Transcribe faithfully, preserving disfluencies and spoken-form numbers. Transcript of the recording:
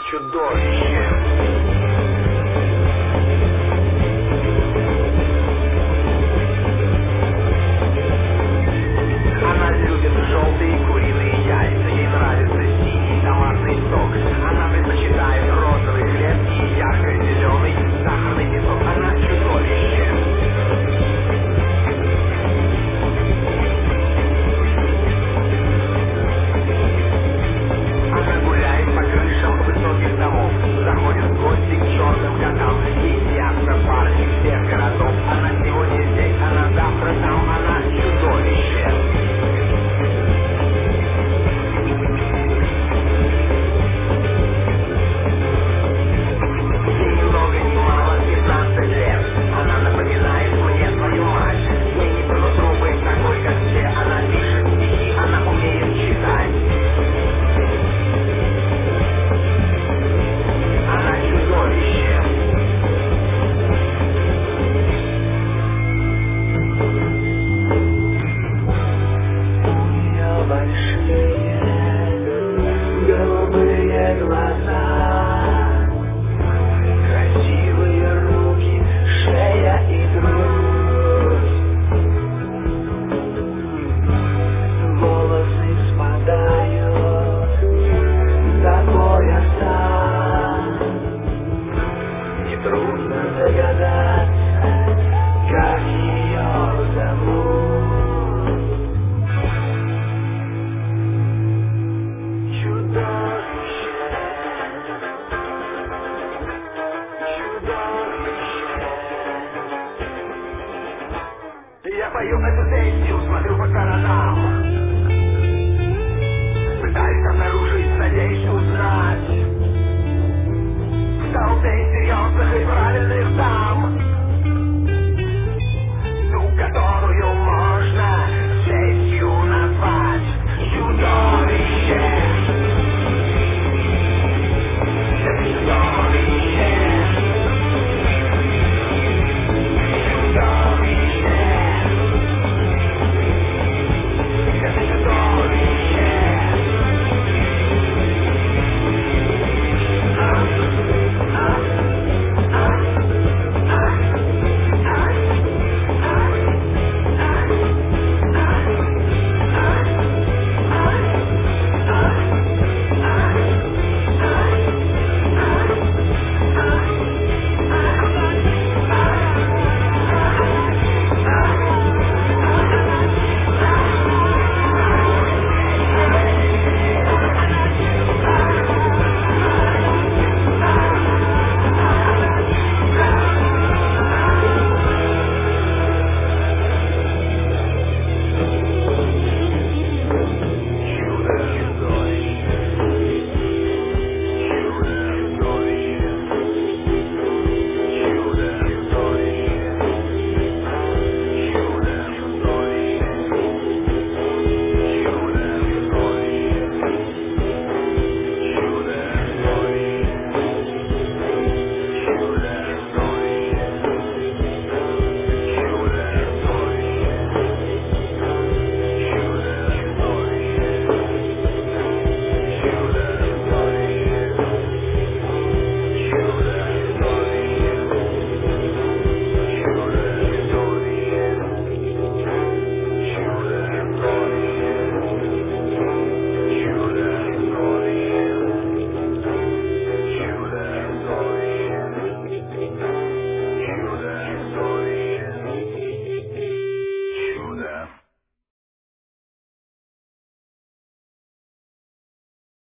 чудовище. Она любит желтые куриные яйца, ей нравится синий томатный сок. Она предпочитает розовый хлеб и ярко-зеленый сахарный песок. Она чудовище. Она гуляет по крышам высоких домов, заходит в гости к черным котам. Ей снятся парни всех городов. Она сегодня здесь, она завтра там, она чудовище. Ей ни много ни мало пятнадцать лет. Она напоминает мне свою мать. Ей не по нутру быть такой, как все. Она пишет стихи, она умеет читать. Она чудовище. У нее большие голубые глаза, красивые руки, шея и грудь. Волосы спадают до пояса. Нетрудно догадаться, как ее зовут. Чудовище. Чудовище. Я пою эту песню, смотрю по сторонам, пытаюсь обнаружить, надеюсь узнать в толпе серьезных и правильных дам.